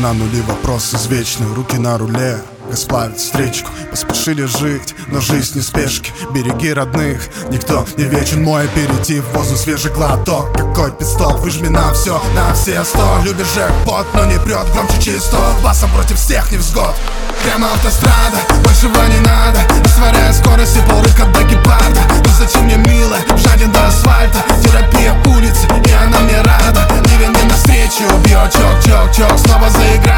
на нули, вопрос извечный. Руки на руле, расплавить встречку. Поспешили жить, но жизнь не спешки. Береги родных, никто не вечен. Мой аперитив, воздух, свежий глоток. Какой пистол, выжми на все 100. Любишь джекпот, но не прет громче частот. Басом против всех невзгод. Прямо автострада, большего не надо. Растворяя скорость и полрыка до гепарда. Ну зачем мне милая, жаден до асфальта. Терапия улицы, и она мне рада. Ливень мне навстречу бьет, чок-чок-чок. Снова заиграй.